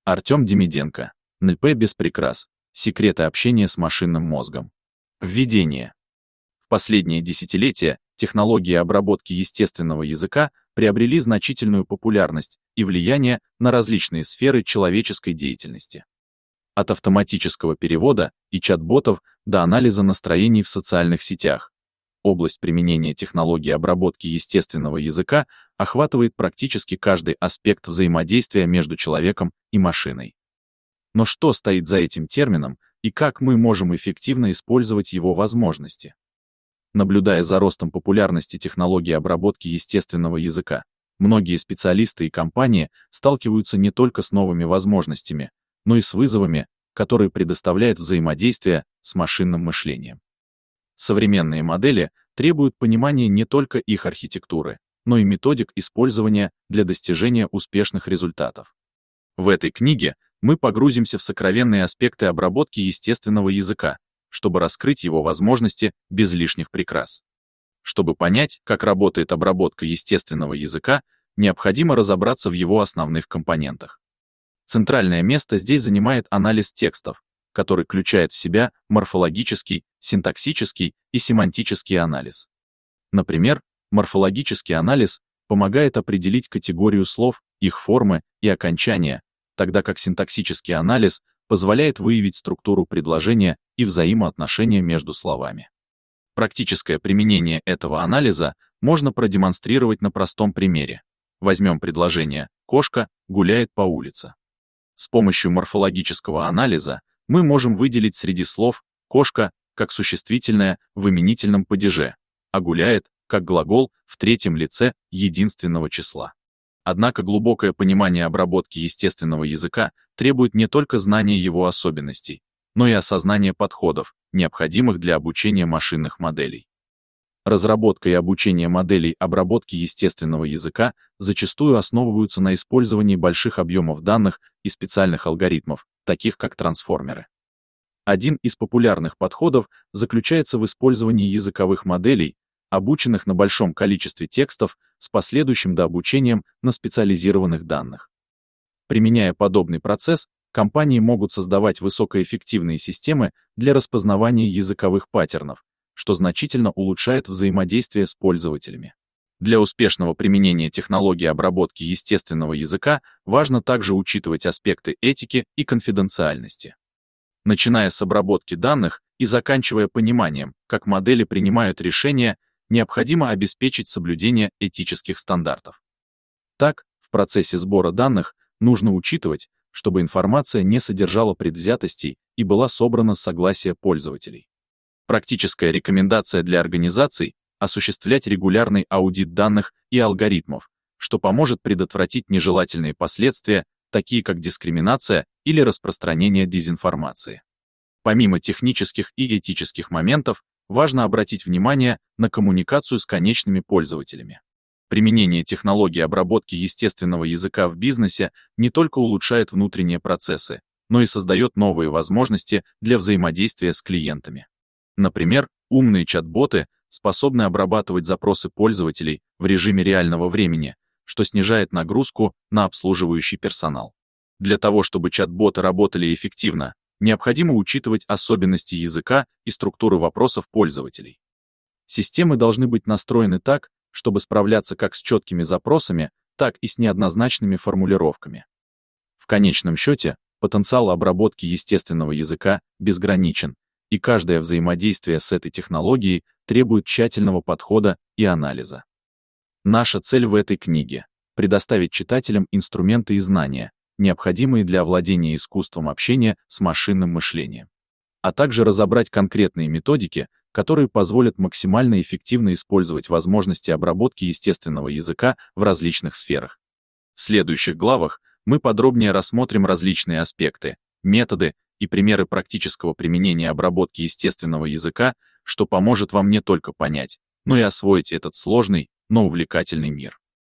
Артем Демиденко. НЛП без прикрас. Секреты общения с машинным мозгом. Введение. В последние десятилетия технологии обработки естественного языка приобрели значительную популярность и влияние на различные сферы человеческой деятельности. От автоматического перевода и чат-ботов до анализа настроений в социальных сетях. Область применения технологий обработки естественного языка охватывает практически каждый аспект взаимодействия между человеком и машиной. Но что стоит за этим термином и как мы можем эффективно использовать его возможности? Наблюдая за ростом популярности технологий обработки естественного языка, многие специалисты и компании сталкиваются не только с новыми возможностями, но и с вызовами, которые предоставляет взаимодействие с машинным мышлением. Современные модели требуют понимания не только их архитектуры, но и методик использования для достижения успешных результатов. В этой книге мы погрузимся в сокровенные аспекты обработки естественного языка, чтобы раскрыть его возможности без лишних прикрас. Чтобы понять, как работает обработка естественного языка, необходимо разобраться в его основных компонентах. Центральное место здесь занимает анализ текстов, который включает в себя морфологический, синтаксический и семантический анализ. Например, морфологический анализ помогает определить категорию слов, их формы и окончания, тогда как синтаксический анализ позволяет выявить структуру предложения и взаимоотношения между словами. Практическое применение этого анализа можно продемонстрировать на простом примере. Возьмем предложение «Кошка гуляет по улице». С помощью морфологического анализа мы можем выделить среди слов «кошка» как существительное в именительном падеже, а «гуляет» как глагол в третьем лице единственного числа. Однако глубокое понимание обработки естественного языка требует не только знания его особенностей, но и осознания подходов, необходимых для обучения машинных моделей. Разработка и обучение моделей обработки естественного языка зачастую основываются на использовании больших объемов данных и специальных алгоритмов, таких как трансформеры. Один из популярных подходов заключается в использовании языковых моделей, обученных на большом количестве текстов с последующим дообучением на специализированных данных. Применяя подобный процесс, компании могут создавать высокоэффективные системы для распознавания языковых паттернов, что значительно улучшает взаимодействие с пользователями. Для успешного применения технологий обработки естественного языка важно также учитывать аспекты этики и конфиденциальности. Начиная с обработки данных и заканчивая пониманием, как модели принимают решения, необходимо обеспечить соблюдение этических стандартов. Так, в процессе сбора данных нужно учитывать, чтобы информация не содержала предвзятостей и была собрана с согласия пользователей. Практическая рекомендация для организаций — осуществлять регулярный аудит данных и алгоритмов, что поможет предотвратить нежелательные последствия, такие как дискриминация или распространение дезинформации. Помимо технических и этических моментов, важно обратить внимание на коммуникацию с конечными пользователями. Применение технологий обработки естественного языка в бизнесе не только улучшает внутренние процессы, но и создает новые возможности для взаимодействия с клиентами. Например, умные чат-боты способны обрабатывать запросы пользователей в режиме реального времени, что снижает нагрузку на обслуживающий персонал. Для того, чтобы чат-боты работали эффективно, необходимо учитывать особенности языка и структуры вопросов пользователей. Системы должны быть настроены так, чтобы справляться как с четкими запросами, так и с неоднозначными формулировками. В конечном счете, потенциал обработки естественного языка безграничен, и каждое взаимодействие с этой технологией требует тщательного подхода и анализа. Наша цель в этой книге — предоставить читателям инструменты и знания, необходимые для овладения искусством общения с машинным мышлением, а также разобрать конкретные методики, которые позволят максимально эффективно использовать возможности обработки естественного языка в различных сферах. В следующих главах мы подробнее рассмотрим различные аспекты, методы и примеры практического применения обработки естественного языка, что поможет вам не только понять, но и освоить этот сложный, но увлекательный мир.